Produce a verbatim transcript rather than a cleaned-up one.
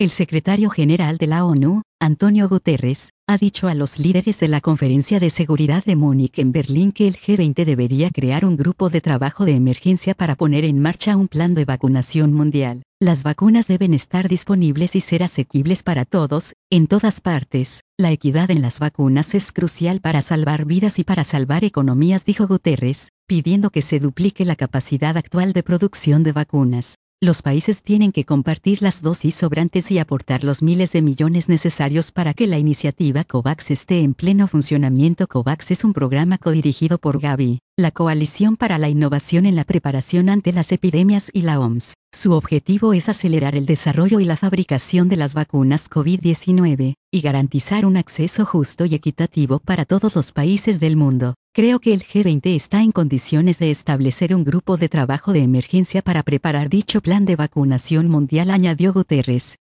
El secretario general de la ONU, Antonio Guterres, ha dicho a los líderes de la Conferencia de Seguridad de Múnich en Berlín que el G veinte debería crear un grupo de trabajo de emergencia para poner en marcha un plan de vacunación mundial. Las vacunas deben estar disponibles y ser asequibles para todos, en todas partes. La equidad en las vacunas es crucial para salvar vidas y para salvar economías, dijo Guterres, pidiendo que se duplique la capacidad actual de producción de vacunas. Los países tienen que compartir las dosis sobrantes y aportar los miles de millones necesarios para que la iniciativa COVAX esté en pleno funcionamiento. COVAX es un programa codirigido por Gavi, la Coalición para la Innovación en la Preparación ante las Epidemias, y la O M S. Su objetivo es acelerar el desarrollo y la fabricación de las vacunas COVID diecinueve, y garantizar un acceso justo y equitativo para todos los países del mundo. Creo que el G veinte está en condiciones de establecer un grupo de trabajo de emergencia para preparar dicho plan de vacunación mundial, añadió Guterres.